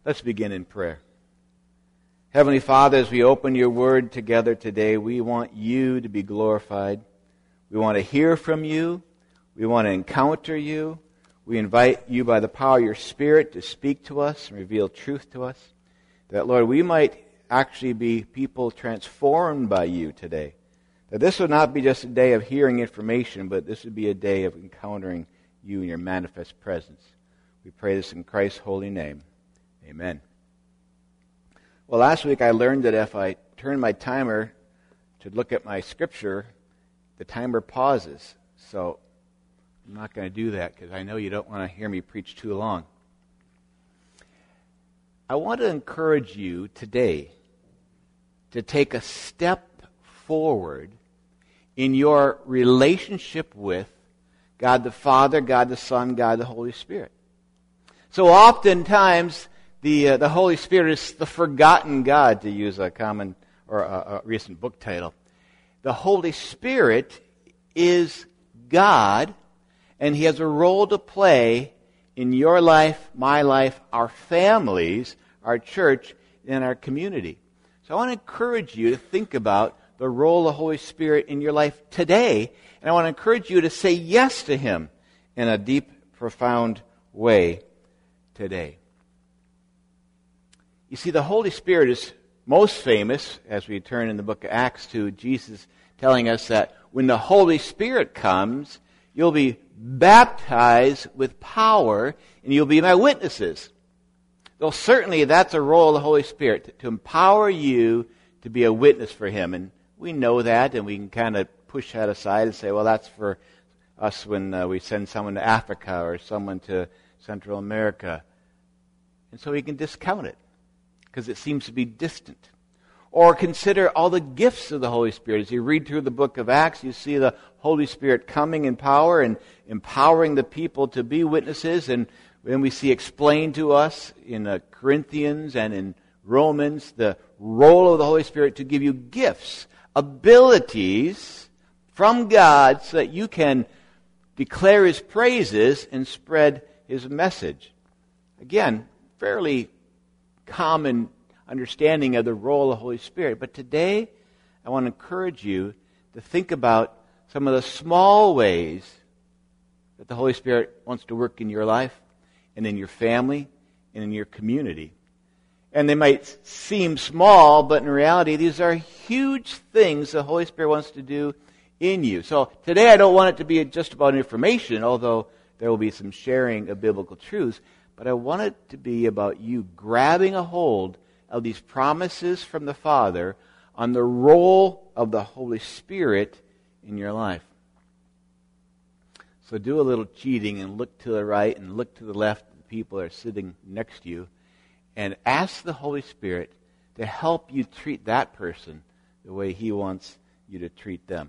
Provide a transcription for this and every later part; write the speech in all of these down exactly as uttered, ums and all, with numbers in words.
Let's begin in prayer. Heavenly Father, as we open your word together today, we want you to be glorified. We want to hear from you. We want to encounter you. We invite you by the power of your Spirit to speak to us and reveal truth to us. That, Lord, we might actually be people transformed by you today. That this would not be just a day of hearing information, but this would be a day of encountering you in your manifest presence. We pray this in Christ's holy name. Amen. Well, last week I learned that if I turn my timer to look at my scripture, the timer pauses. So I'm not going to do that because I know you don't want to hear me preach too long. I want to encourage you today to take a step forward in your relationship with God the Father, God the Son, God the Holy Spirit. So oftentimes, The uh, the Holy Spirit is the forgotten God, to use a common or a, a recent book title. The Holy Spirit is God, and He has a role to play in your life, my life, our families, our church, and our community. So I want to encourage you to think about the role of the Holy Spirit in your life today, and I want to encourage you to say yes to Him in a deep, profound way today. You see, the Holy Spirit is most famous, as we turn in the book of Acts to Jesus telling us that when the Holy Spirit comes, you'll be baptized with power, and you'll be my witnesses. Though certainly that's a role of the Holy Spirit, to, to empower you to be a witness for Him. And we know that, and we can kind of push that aside and say, well, that's for us when uh, we send someone to Africa or someone to Central America. And so we can discount it, because it seems to be distant. Or consider all the gifts of the Holy Spirit. As you read through the book of Acts, you see the Holy Spirit coming in power and empowering the people to be witnesses. And when we see explained to us in uh, Corinthians and in Romans the role of the Holy Spirit to give you gifts, abilities from God so that you can declare His praises and spread His message. Again, fairly common understanding of the role of the Holy Spirit. But today, I want to encourage you to think about some of the small ways that the Holy Spirit wants to work in your life and in your family and in your community. And they might seem small, but in reality, these are huge things the Holy Spirit wants to do in you. So today, I don't want it to be just about information, although there will be some sharing of biblical truths. But I want it to be about you grabbing a hold of these promises from the Father on the role of the Holy Spirit in your life. So do a little cheating and look to the right and look to the left of the people that are sitting next to you and ask the Holy Spirit to help you treat that person the way He wants you to treat them.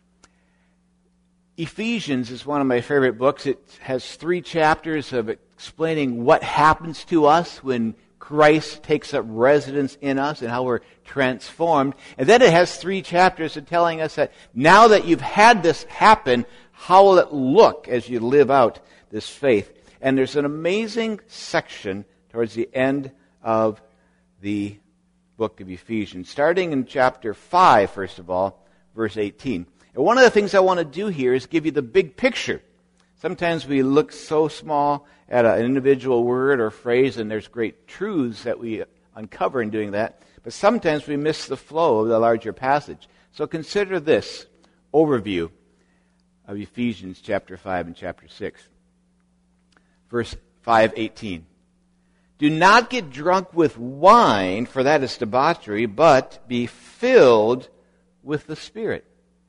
Ephesians is one of my favorite books. It has three chapters of explaining what happens to us when Christ takes up residence in us and how we're transformed. And then it has three chapters of telling us that now that you've had this happen, how will it look as you live out this faith? And there's an amazing section towards the end of the book of Ephesians, starting in chapter five, first of all, verse eighteen. And one of the things I want to do here is give you the big picture. Sometimes we look so small at an individual word or phrase, and there's great truths that we uncover in doing that. But sometimes we miss the flow of the larger passage. So consider this overview of Ephesians chapter five and chapter six. Verse five eighteen. Do not get drunk with wine, for that is debauchery, but be filled with the Spirit.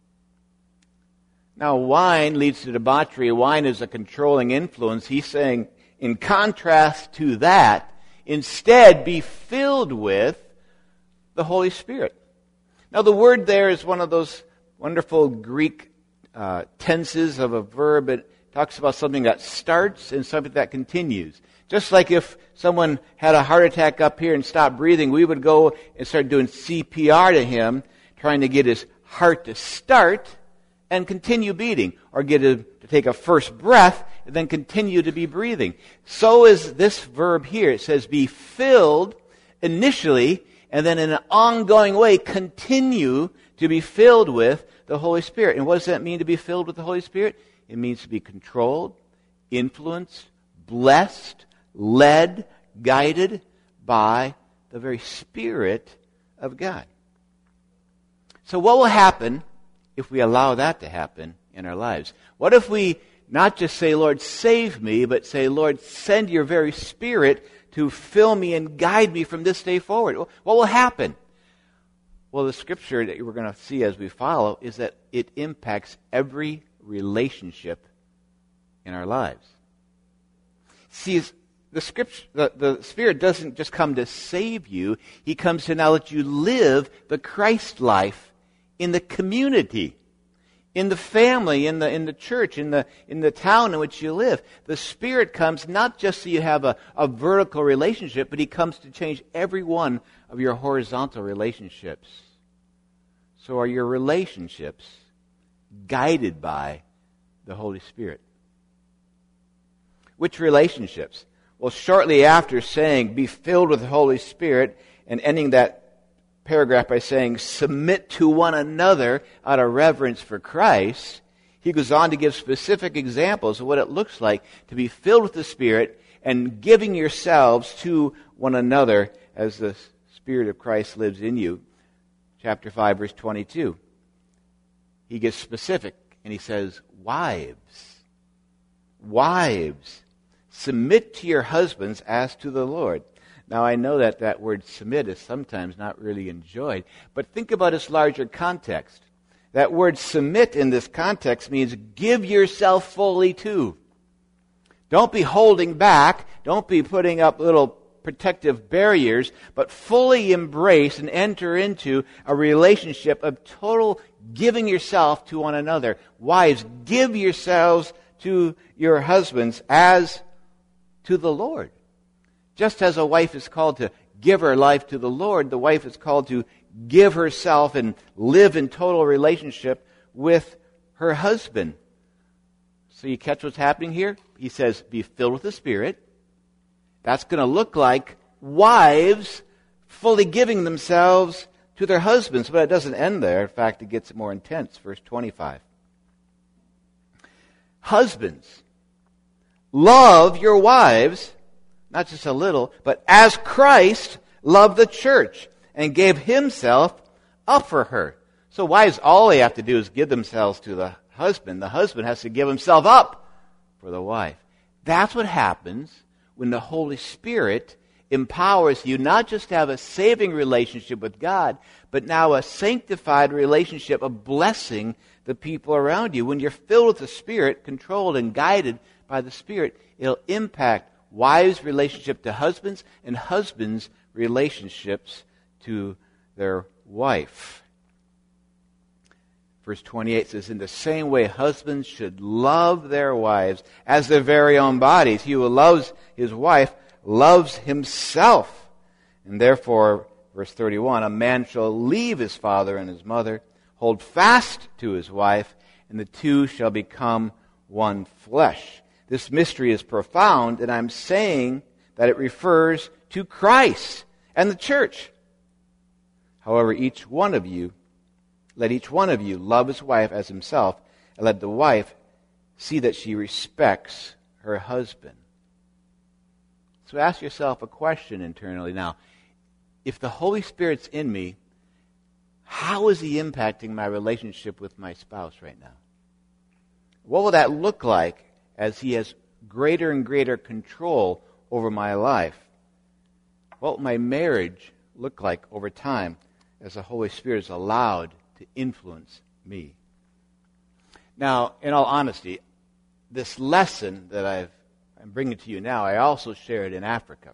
Now, wine leads to debauchery. Wine is a controlling influence. He's saying, in contrast to that, instead be filled with the Holy Spirit. Now, the word there is one of those wonderful Greek uh, tenses of a verb. It talks about something that starts and something that continues. Just like if someone had a heart attack up here and stopped breathing, we would go and start doing C P R to him, trying to get his heart to start, and continue beating, or get to, to take a first breath and then continue to be breathing. So is this verb here. It says be filled initially, and then in an ongoing way continue to be filled with the Holy Spirit. And what does that mean to be filled with the Holy Spirit? It means to be controlled, influenced, blessed, led, guided by the very Spirit of God. So what will happen if we allow that to happen in our lives? What if we not just say, Lord, save me, but say, Lord, send your very Spirit to fill me and guide me from this day forward? What will happen? Well, the scripture that we're going to see as we follow is that it impacts every relationship in our lives. See, the scripture, the, the Spirit doesn't just come to save you. He comes to now let you live the Christ life in the community, in the family, in the in the church, in the in the town in which you live. The Spirit comes not just so you have a, a vertical relationship, but He comes to change every one of your horizontal relationships. So are your relationships guided by the Holy Spirit? Which relationships? Well, shortly after saying, be filled with the Holy Spirit, and ending that paragraph by saying, submit to one another out of reverence for Christ, he goes on to give specific examples of what it looks like to be filled with the Spirit and giving yourselves to one another as the Spirit of Christ lives in you. Chapter five, verse twenty-two. He gets specific, and he says, wives, wives, submit to your husbands as to the Lord. Now, I know that that word submit is sometimes not really enjoyed, but think about its larger context. That word submit in this context means give yourself fully to. Don't be holding back. Don't be putting up little protective barriers, but fully embrace and enter into a relationship of total giving yourself to one another. Wives, give yourselves to your husbands as to the Lord. Just as a wife is called to give her life to the Lord, the wife is called to give herself and live in total relationship with her husband. So you catch what's happening here? He says, be filled with the Spirit. That's going to look like wives fully giving themselves to their husbands. But it doesn't end there. In fact, it gets more intense. Verse twenty-five. Husbands, love your wives, not just a little, but as Christ loved the church and gave himself up for her. So wives, all they have to do is give themselves to the husband. The husband has to give himself up for the wife. That's what happens when the Holy Spirit empowers you not just to have a saving relationship with God, but now a sanctified relationship of blessing the people around you. When you're filled with the Spirit, controlled and guided by the Spirit, it'll impact wives' relationship to husbands and husbands' relationships to their wife. Verse twenty-eight says, in the same way husbands should love their wives as their very own bodies. He who loves his wife loves himself. And therefore, verse thirty-one, a man shall leave his father and his mother, hold fast to his wife, and the two shall become one flesh. This mystery is profound, and I'm saying that it refers to Christ and the church. However, each one of you Let each one of you love his wife as himself, and let the wife see that she respects her husband. So ask yourself a question internally now. If the Holy Spirit's in me, how is he impacting my relationship with my spouse right now? What will that look like as he has greater and greater control over my life? What will my marriage look like over time as the Holy Spirit is allowed to influence me? Now, in all honesty, this lesson that I've, I'm bringing to you now, I also shared in Africa.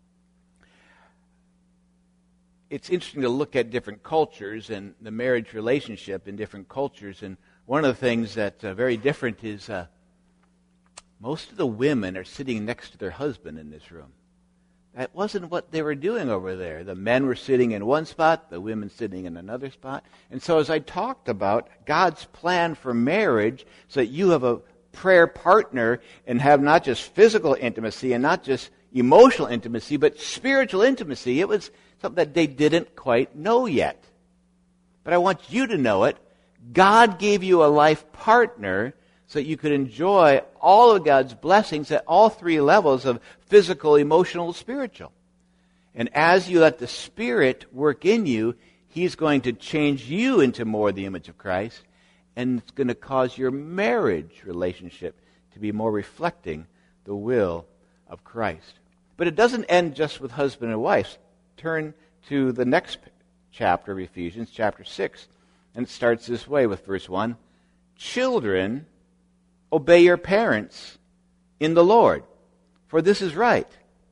It's interesting to look at different cultures and the marriage relationship in different cultures. And one of the things that's uh, very different is uh, most of the women are sitting next to their husband in this room. That wasn't what they were doing over there. The men were sitting in one spot, the women sitting in another spot. And so as I talked about God's plan for marriage, so that you have a prayer partner and have not just physical intimacy and not just emotional intimacy, but spiritual intimacy, it was something that they didn't quite know yet. But I want you to know it. God gave you a life partner so that you could enjoy all of God's blessings at all three levels of physical, emotional, spiritual. And as you let the Spirit work in you, He's going to change you into more the image of Christ, and it's going to cause your marriage relationship to be more reflecting the will of Christ. But it doesn't end just with husband and wife. Turn to the next chapter of Ephesians, chapter six, and it starts this way with verse one. Children, obey your parents in the Lord, for this is right.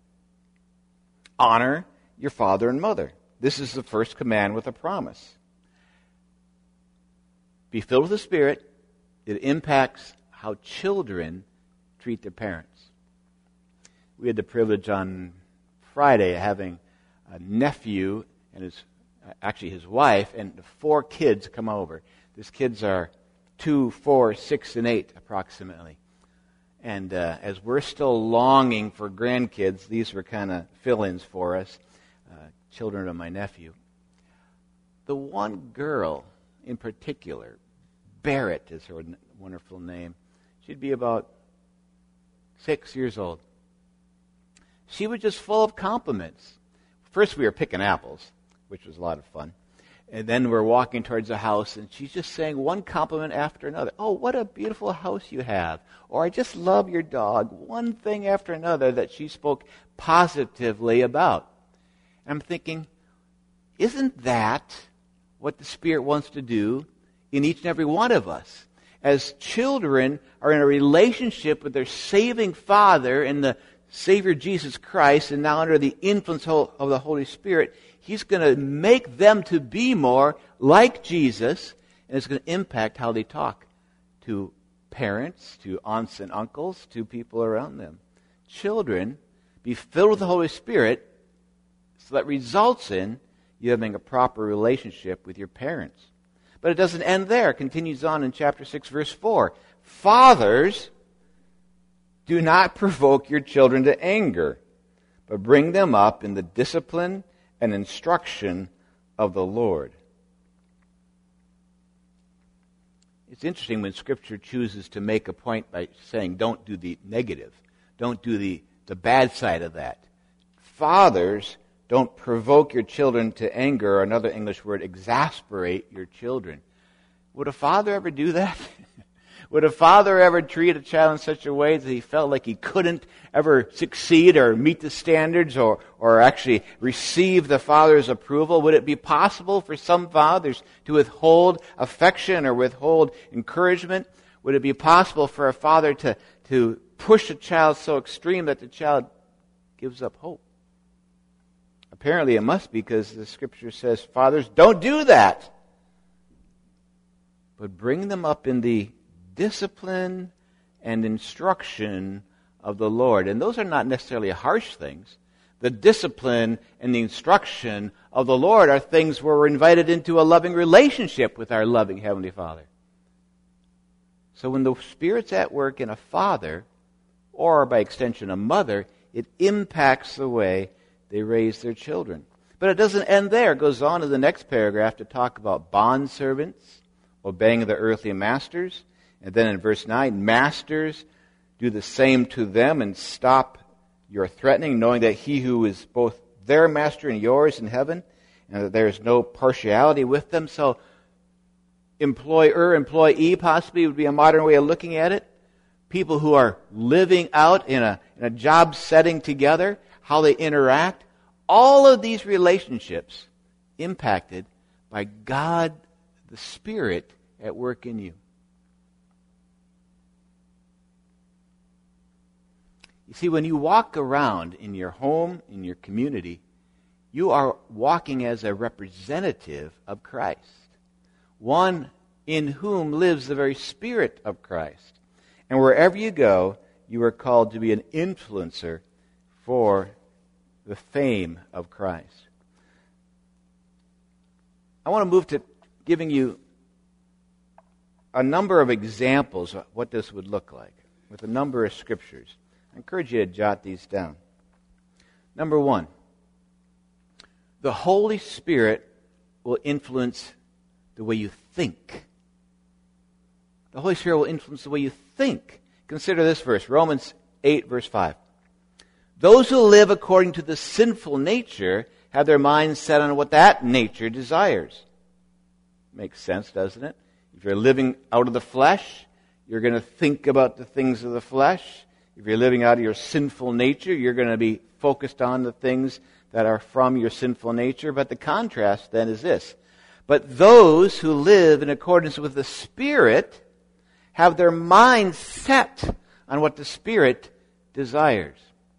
Honor your father and mother. This is the first command with a promise. Be filled with the Spirit. It impacts how children treat their parents. We had the privilege on Friday of having a nephew and his, actually his wife and four kids come over. These kids are two, four, six, and eight approximately. And uh, as we're still longing for grandkids, these were kind of fill-ins for us, uh, children of my nephew. The one girl in particular, Barrett is her wonderful name. She'd be about six years old. She was just full of compliments. First we were picking apples, which was a lot of fun. And then we're walking towards the house, and she's just saying one compliment after another. Oh, what a beautiful house you have. Or I just love your dog. One thing after another that she spoke positively about. And I'm thinking, isn't that what the Spirit wants to do in each and every one of us? As children are in a relationship with their saving Father and the Savior Jesus Christ, and now under the influence of the Holy Spirit, He's going to make them to be more like Jesus, and it's going to impact how they talk to parents, to aunts and uncles, to people around them. Children, be filled with the Holy Spirit, so that results in you having a proper relationship with your parents. But it doesn't end there. It continues on in chapter six, verse four. Fathers, do not provoke your children to anger, but bring them up in the discipline and instruction of the Lord. It's interesting when Scripture chooses to make a point by saying, don't do the negative. Don't do the, the bad side of that. Fathers, don't provoke your children to anger, or another English word, exasperate your children. Would a father ever do that? Would a father ever treat a child in such a way that he felt like he couldn't ever succeed or meet the standards or, or actually receive the father's approval? Would it be possible for some fathers to withhold affection or withhold encouragement? Would it be possible for a father to, to push a child so extreme that the child gives up hope? Apparently it must be, because the Scripture says, fathers, don't do that. But bring them up in the discipline and instruction of the Lord. And those are not necessarily harsh things. The discipline and the instruction of the Lord are things where we're invited into a loving relationship with our loving Heavenly Father. So when the Spirit's at work in a father, or by extension a mother, it impacts the way they raise their children. But it doesn't end there. It goes on to the next paragraph to talk about bondservants, obeying their earthly masters. And then in verse nine, masters, do the same to them and stop your threatening, knowing that he who is both their master and yours in heaven, and that there is no partiality with them. So employer, employee possibly would be a modern way of looking at it. People who are living out in a, in a job setting together, how they interact. All of these relationships impacted by God, the Spirit, at work in you. You see, when you walk around in your home, in your community, you are walking as a representative of Christ, one in whom lives the very Spirit of Christ. And wherever you go, you are called to be an influencer for the fame of Christ. I want to move to giving you a number of examples of what this would look like with a number of scriptures. I encourage you to jot these down. Number one, the Holy Spirit will influence the way you think. The Holy Spirit will influence the way you think. Consider this verse, Romans eight, verse five. Those who live according to the sinful nature have their minds set on what that nature desires. Makes sense, doesn't it? If you're living out of the flesh, you're going to think about the things of the flesh. If you're living out of your sinful nature, you're going to be focused on the things that are from your sinful nature. But the contrast then is this. But those who live in accordance with the Spirit have their minds set on what the Spirit desires.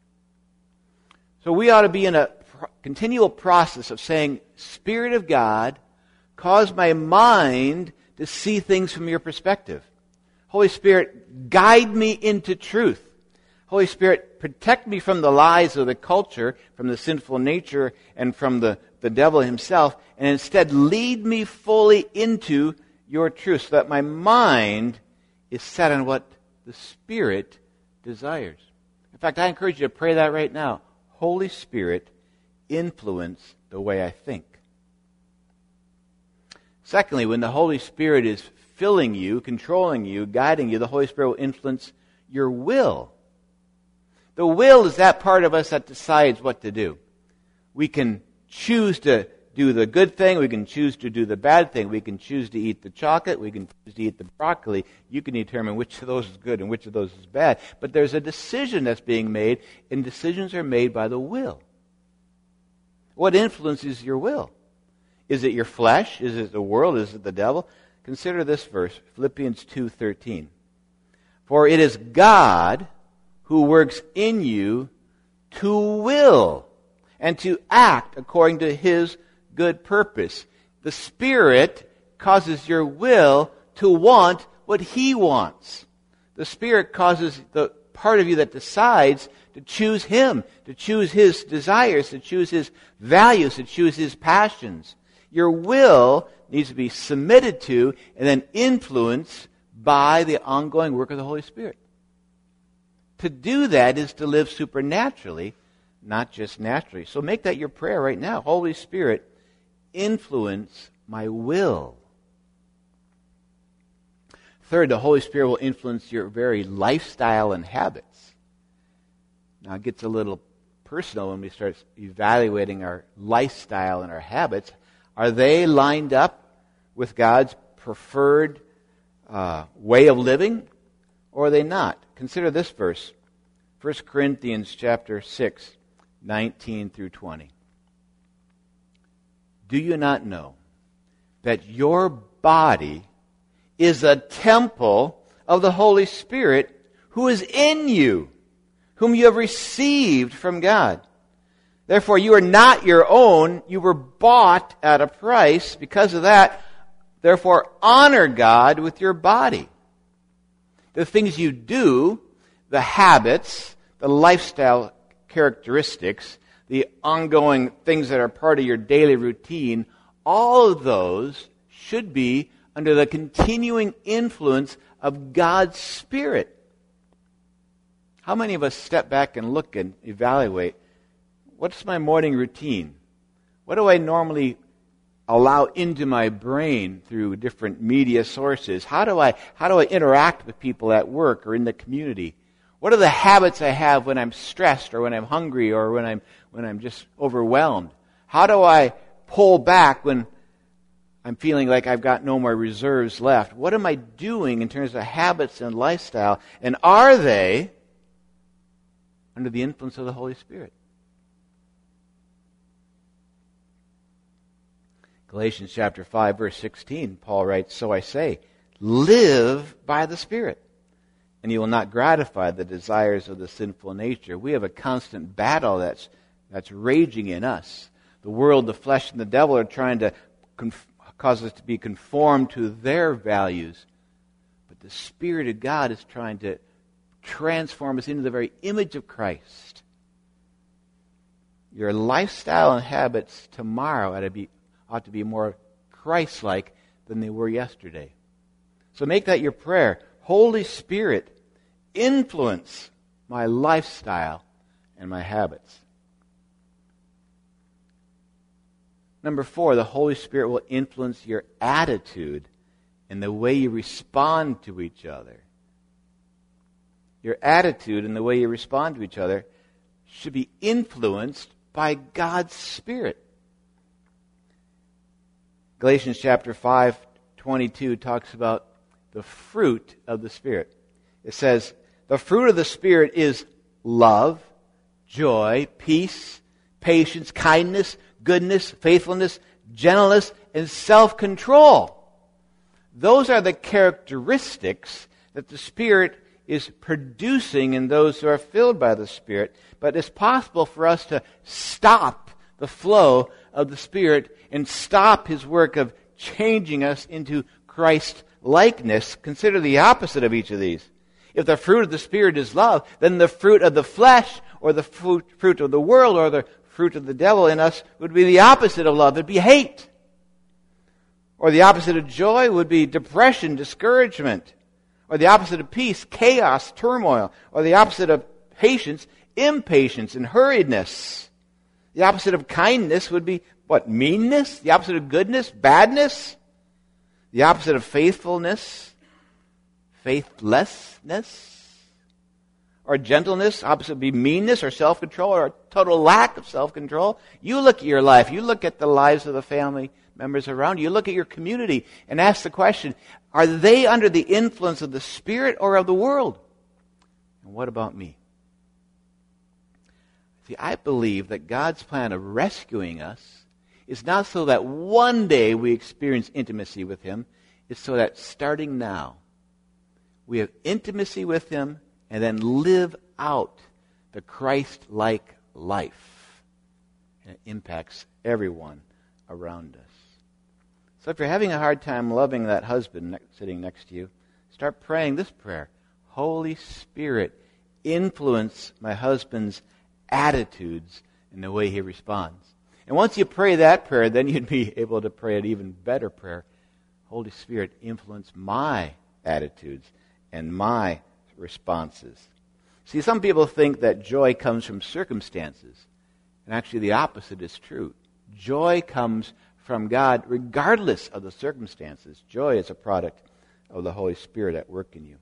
So we ought to be in a pro- continual process of saying, Spirit of God, cause my mind to see things from your perspective. Holy Spirit, guide me into truth. Holy Spirit, protect me from the lies of the culture, from the sinful nature, and from the, the devil himself, and instead lead me fully into your truth so that my mind is set on what the Spirit desires. In fact, I encourage you to pray that right now. Holy Spirit, influence the way I think. Secondly, when the Holy Spirit is filling you, controlling you, guiding you, the Holy Spirit will influence your will. The will is that part of us that decides what to do. We can choose to do the good thing. We can choose to do the bad thing. We can choose to eat the chocolate. We can choose to eat the broccoli. You can determine which of those is good and which of those is bad. But there's a decision that's being made, and decisions are made by the will. What influences your will? Is it your flesh? Is it the world? Is it the devil? Consider this verse, Philippians two thirteen. For it is God who works in you to will and to act according to His good purpose. The Spirit causes your will to want what He wants. The Spirit causes the part of you that decides to choose Him, to choose His desires, to choose His values, to choose His passions. Your will needs to be submitted to and then influenced by the ongoing work of the Holy Spirit. To do that is to live supernaturally, not just naturally. So make that your prayer right now. Holy Spirit, influence my will. Third, the Holy Spirit will influence your very lifestyle and habits. Now it gets a little personal when we start evaluating our lifestyle and our habits. Are they lined up with God's preferred uh, way of living, or are they not? Consider this verse, First Corinthians chapter six, nineteen through twenty. Do you not know that your body is a temple of the Holy Spirit who is in you, whom you have received from God? Therefore, you are not your own. You were bought at a price. Because of that, therefore, honor God with your body. The things you do, the habits, the lifestyle characteristics, the ongoing things that are part of your daily routine, all of those should be under the continuing influence of God's Spirit. How many of us step back and look and evaluate, what's my morning routine? What do I normally allow into my brain through different media sources? How do I how do I interact with people at work or in the community? What are the habits I have when I'm stressed or when I'm hungry or when I'm when I'm just overwhelmed? How do I pull back when I'm feeling like I've got no more reserves left? What am I doing in terms of habits and lifestyle? And are they under the influence of the Holy Spirit? Galatians chapter five, verse sixteen, Paul writes, So I say, live by the Spirit, and you will not gratify the desires of the sinful nature. We have a constant battle that's that's raging in us. The world, the flesh, and the devil are trying to conf- cause us to be conformed to their values. But the Spirit of God is trying to transform us into the very image of Christ. your lifestyle and habits tomorrow ought to be, ought to be more Christ-like than they were yesterday. So make that your prayer. Holy Spirit, influence my lifestyle and my habits. Number four, the Holy Spirit will influence your attitude and the way you respond to each other. Your attitude and the way you respond to each other should be influenced by God's Spirit. Galatians chapter five, twenty-two talks about the fruit of the Spirit. It says, the fruit of the Spirit is love, joy, peace, patience, kindness, goodness, faithfulness, gentleness, and self-control. Those are the characteristics that the Spirit is producing in those who are filled by the Spirit. But it's possible for us to stop the flow of the Spirit and stop His work of changing us into Christ-likeness. Consider the opposite of each of these. If the fruit of the Spirit is love, then the fruit of the flesh or the fruit, fruit of the world or the fruit of the devil in us would be the opposite of love. It would be hate. Or the opposite of joy would be depression, discouragement. Or the opposite of peace, chaos, turmoil. Or the opposite of patience, impatience and hurriedness. The opposite of kindness would be, what, meanness? The opposite of goodness, badness? The opposite of faithfulness, faithlessness? Or gentleness, opposite would be meanness or self-control or a total lack of self-control. You look at your life, you look at the lives of the family members around you, you look at your community and ask the question, are they under the influence of the Spirit or of the world? And what about me? See, I believe that God's plan of rescuing us is not so that one day we experience intimacy with Him. It's so that starting now, we have intimacy with Him and then live out the Christ-like life. And it impacts everyone around us. So if you're having a hard time loving that husband ne- sitting next to you, start praying this prayer. Holy Spirit, influence my husband's attitudes and the way he responds. And once you pray that prayer, then you'd be able to pray an even better prayer. Holy Spirit, influence my attitudes and my responses. See, some people think that joy comes from circumstances. And actually the opposite is true. Joy comes from God regardless of the circumstances. Joy is a product of the Holy Spirit at work in you.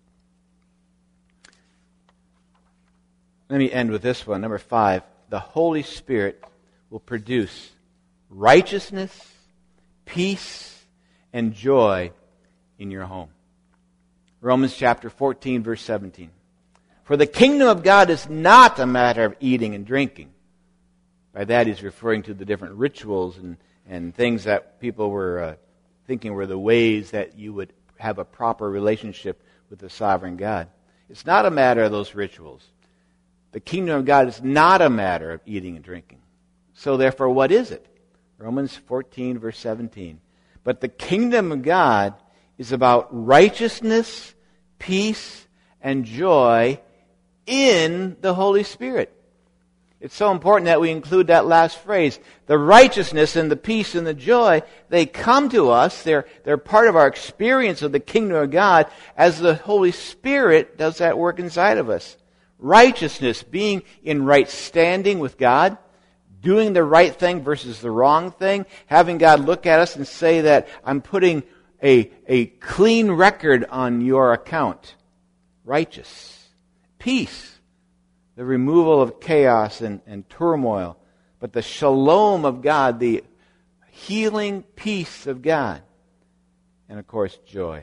Let me end with this one. Number five, the Holy Spirit will produce righteousness, peace, and joy in your home. Romans chapter fourteen, verse seventeen. For the kingdom of God is not a matter of eating and drinking. By that he's referring to the different rituals and, and things that people were uh, thinking were the ways that you would have a proper relationship with the sovereign God. It's not a matter of those rituals. The kingdom of God is not a matter of eating and drinking. So therefore, what is it? Romans fourteen, verse seventeen. But the kingdom of God is about righteousness, peace, and joy in the Holy Spirit. It's so important that we include that last phrase. The righteousness and the peace and the joy, they come to us. They're, they're part of our experience of the kingdom of God as the Holy Spirit does that work inside of us. Righteousness, being in right standing with God, doing the right thing versus the wrong thing, having God look at us and say that I'm putting a, a clean record on your account. Righteous. Peace. The removal of chaos and, and turmoil. But the shalom of God, the healing peace of God. And of course, joy.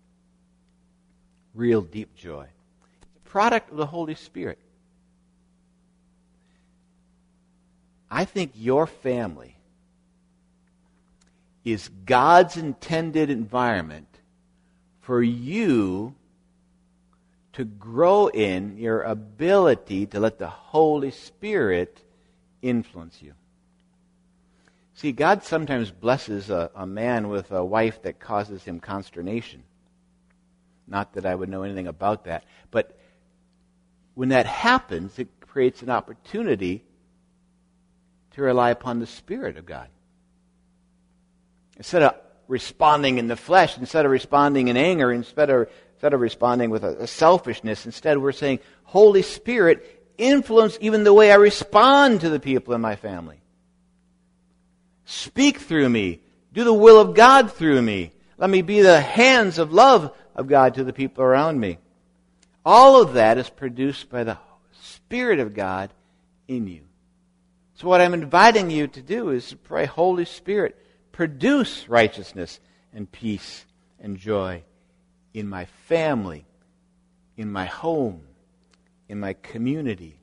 Real deep joy. It's a product of the Holy Spirit. I think your family is God's intended environment for you to grow in your ability to let the Holy Spirit influence you. See, God sometimes blesses a, a man with a wife that causes him consternation. Not that I would know anything about that. But when that happens, it creates an opportunity to rely upon the Spirit of God. Instead of responding in the flesh, instead of responding in anger, instead of, instead of responding with a, a selfishness, instead we're saying, Holy Spirit, influence even the way I respond to the people in my family. Speak through me. Do the will of God through me. Let me be the hands of love of God to the people around me. All of that is produced by the Spirit of God in you. So what I'm inviting you to do is to pray, Holy Spirit, produce righteousness and peace and joy in my family, in my home, in my community.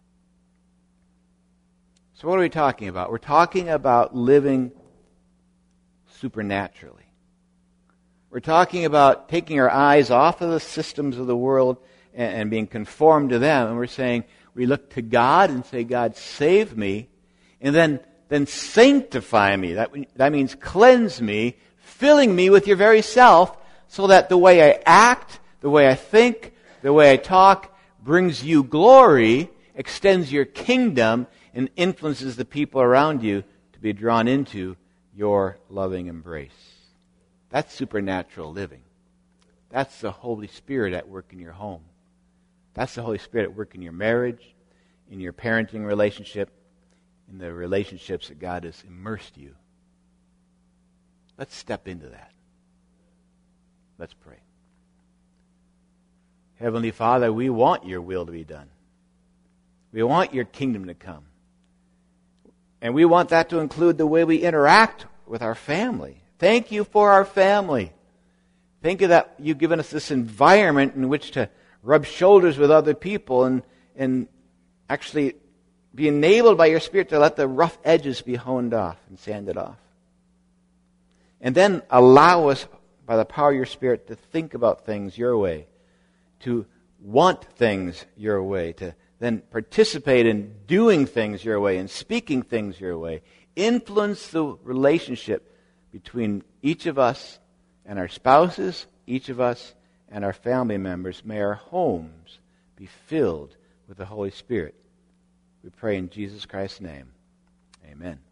So what are we talking about? We're talking about living supernaturally. We're talking about taking our eyes off of the systems of the world and, and being conformed to them. And we're saying, we look to God and say, God, save me. And then, then sanctify me. That, that means cleanse me, filling me with your very self, so that the way I act, the way I think, the way I talk brings you glory, extends your kingdom, and influences the people around you to be drawn into your loving embrace. That's supernatural living. That's the Holy Spirit at work in your home. That's the Holy Spirit at work in your marriage, in your parenting relationship, in the relationships that God has immersed you. Let's step into that. Let's pray. Heavenly Father, we want your will to be done. We want your kingdom to come. And we want that to include the way we interact with our family. Thank you for our family. Thank you that you've given us this environment in which to rub shoulders with other people and, and actually be enabled by your Spirit to let the rough edges be honed off and sanded off. And then allow us, by the power of your Spirit, to think about things your way, to want things your way, to then participate in doing things your way and speaking things your way. Influence the relationship between each of us and our spouses, each of us and our family members. May our homes be filled with the Holy Spirit. We pray in Jesus Christ's name. Amen.